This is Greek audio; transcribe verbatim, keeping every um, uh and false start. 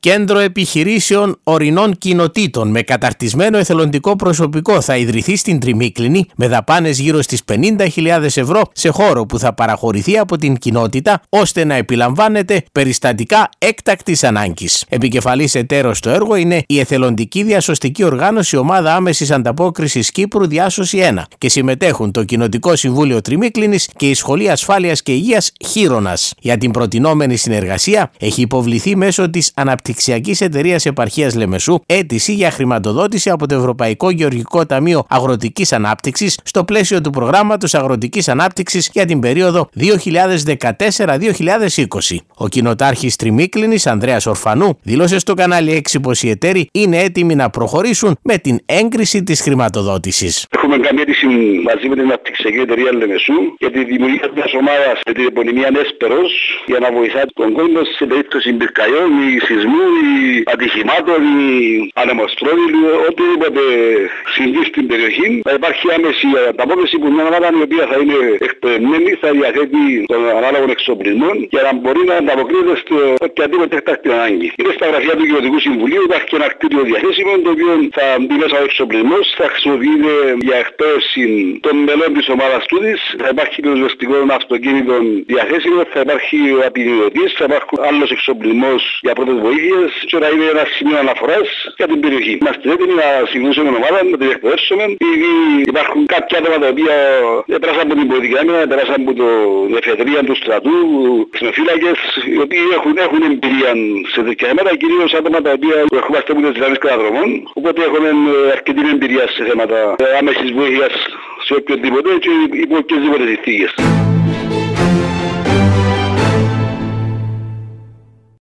Κέντρο Επιχειρήσεων Ορεινών Κοινοτήτων με καταρτισμένο εθελοντικό προσωπικό θα ιδρυθεί στην Τριμίκλινη με δαπάνες γύρω στις πενήντα χιλιάδες ευρώ σε χώρο που θα παραχωρηθεί από την κοινότητα ώστε να επιλαμβάνεται περιστατικά έκτακτης ανάγκης. Επικεφαλής εταίρος στο έργο είναι η εθελοντική διασωστική οργάνωση Ομάδα Άμεσης Ανταπόκρισης Κύπρου Διάσωση ένα και συμμετέχουν το Κοινοτικό Συμβούλιο Τριμίκλινης και η Σχολή Ασφάλειας και Υγείας Χείρονας. Για την προτινόμενη συνεργασία έχει υποβληθεί μέσω της Αναπτυξιακής Εταιρείας Επαρχίας Λεμεσού αίτηση για χρηματοδότηση από το Ευρωπαϊκό Γεωργικό Ταμείο Αγροτικής Ανάπτυξης στο πλαίσιο του Προγράμματος Αγροτικής Ανάπτυξης για την περίοδο δύο χιλιάδες δεκατέσσερα με δύο χιλιάδες είκοσι. Ο κοινοτάρχης Τριμίκλινης, Ανδρέας Ορφανού, δήλωσε στο κανάλι έξι πως οι εταίροι είναι έτοιμοι να προχωρήσουν με την έγκριση της χρηματοδότησης. Έχουμε κάνει αίτηση μαζί με την Αναπτυξιακή Εταιρεία Λεμεσού για τη δημιουργία μιας ομάδας με την επωνυμία Νέσπερος για να βοηθά τον κόσμο σε περίπτωση πυρκαγιών ή σεισμού ή ατυχημάτων ή ανεμοστρόβιλου, οτιδήποτε συμβεί στην περιοχή. Θα υπάρχει άμεση ανταπόκριση που μια ομάδα η οποία θα είναι εκπαιδευμένη, θα διαθέτει των ανάλογων εξοπλισμών για να μπορεί να ανταποκρίνεται στο οποιαδήποτε έκτακτη ανάγκη. Είναι στα γραφεία του Κοινοτικού Συμβουλίου, υπάρχει και ένα κτίριο διαθέσιμο το οποίο θα μπει μέσα ο εξοπλισμός, θα χρησιμοποιείται για εκπαίδευση των μελών της ομάδας τούτης, θα υπάρχει πυροσβεστικό αυτοκίνητο διαθέσιμο, θα υπάρχει ο απεινιδωτής, θα υπάρχει άλλος εξοπλισμός για πρώτες βοήθειες και να είναι ένα σημείο αναφοράς για την περιοχή. Είμαστε έτοιμοι να συγκλούσουμε ομάδα, να την εκπαιδεύσουμε. Ήδη υπάρχουν κάποια άτομα τα οποία πέρασαν από την πολιτική άμυνα, πέρασαν από την εφεδρεία του στρατού, ξενοφύλακες, οι οποίοι έχουν, έχουν εμπειρία σε τέτοια θέματα, κυρίως άτομα τα οποία ερχόμαστε από τις δυνάμεις καταδρομών, οπότε έχουμε αρκετή εμπειρία σε θέματα άμεσης βοήθειας σε οποιοδήποτε και υπό οποιασδήποτε συνθήκες.